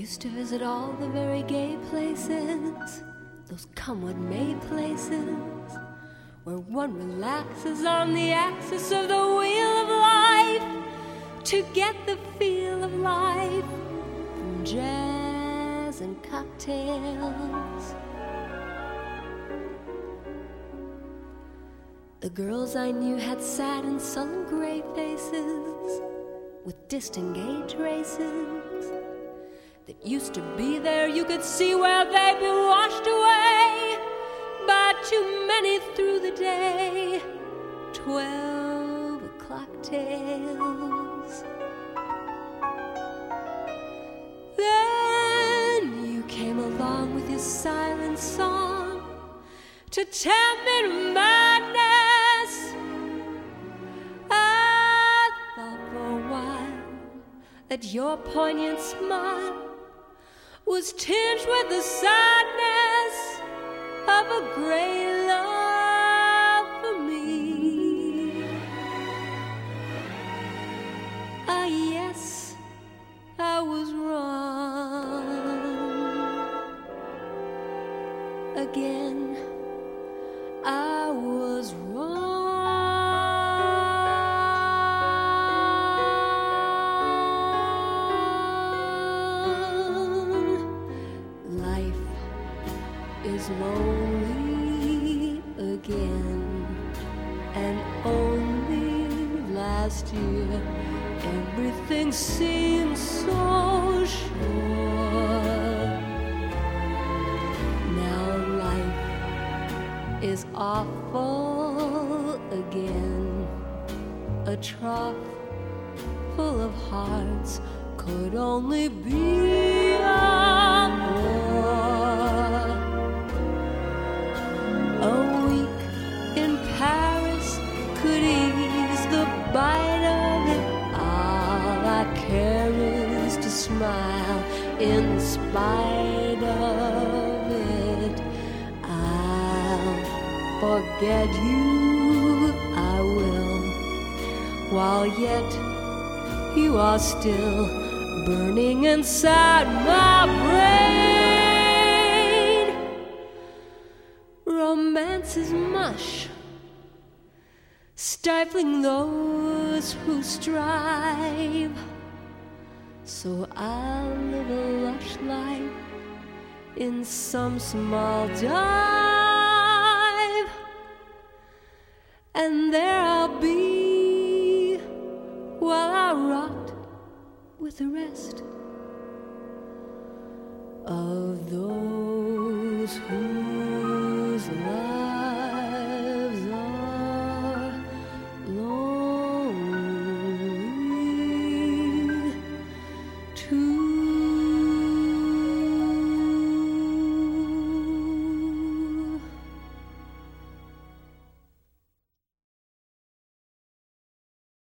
used to visit all the very gay places, those come what may places, where one relaxes on the axis of the wheel of life to get the feel of life from jazz and cocktails. The girls I knew had sad and sullen gray faces with disengaged races that used to be there. You could see where they'd been washed away by too many through the day. 12 o'clock tales. Then you came along with your silent song to tempt me to madness. I thought for a while that your poignant smile was tinged with the sadness of a great love for me. Ah, yes, I was wrong. Again, I was wrong. Life is lonely again, and only last year everything seemed so sure. Now life is awful again. A trough full of hearts could only be a bore. A week in Paris could ease the bite of it. All I care is to smile in spite of it. I'll forget you, I will, while yet you are still burning inside my brain. Romance is mush, stifling those who strive. So I'll live a lush life in some small dive, and there I'll be while I rot with the rest of those who